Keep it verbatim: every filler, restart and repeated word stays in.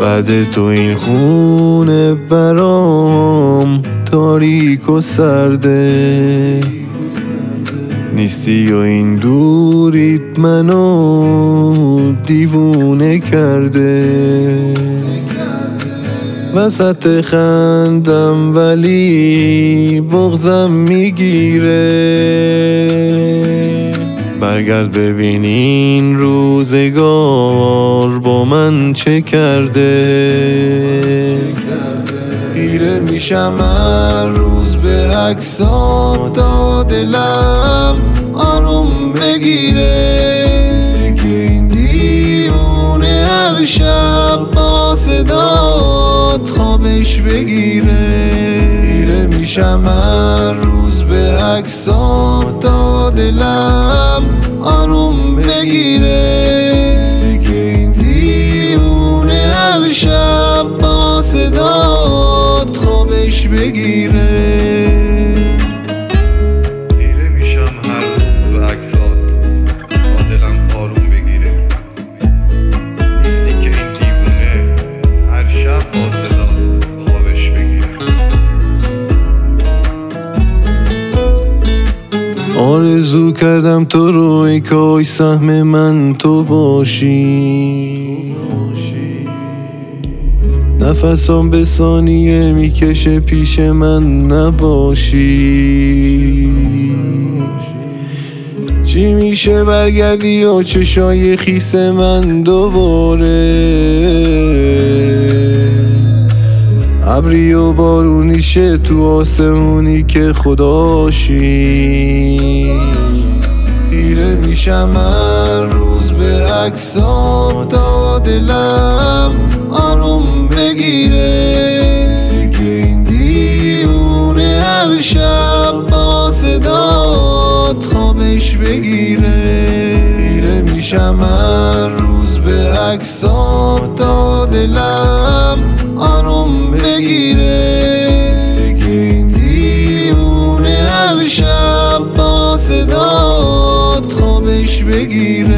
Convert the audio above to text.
بعد تو این خونه برام تاریک و سرده، نیستی و این دوریت منو دیوونه کرده. وسط خندم ولی بغضم میگیره، برگرد ببین این روزگار با من چه کرده. خیره میشم هر روز به عکسات تا دلم آروم بگیره. که این دیونه هر شب با صدات خوابش بگیره. خیره میشم هر روز به عکسات تا دلم آروم بگیره. که این دیونه هر شب با صدات خوابش بگیره. خیره میشم هر روز به عکسات تا دلم آروم بگیره. نیستی که این دیوونه هر شب با صدات خوابش بگیره. آرزو کردم تو رو ای کاش سهم من تو باشی. نفسام به ثانیه میکشه پیش من نباشی. چی میشه برگردی و چشای خیس من دوباره. ابری و بارونیشه تو آسمونی که خداشی. خیره میشم هر روز به عکسات تا دلم آروم بگیره. که این دیونه هر شب با صدات خوابش بگیره. خیره میشم هر روز به عکسات تا دلم آروم بگیره. که این دیونه هر شب با صدات خوابش بگیره.